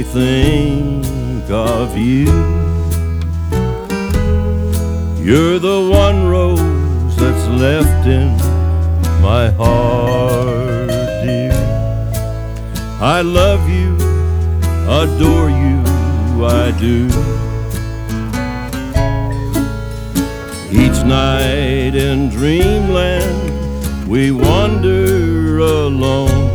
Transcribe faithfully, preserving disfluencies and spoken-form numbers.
think of you. You're the one rose that's left in my heart, dear. I love you, adore you, I do. Each night in dreamland we wander alone,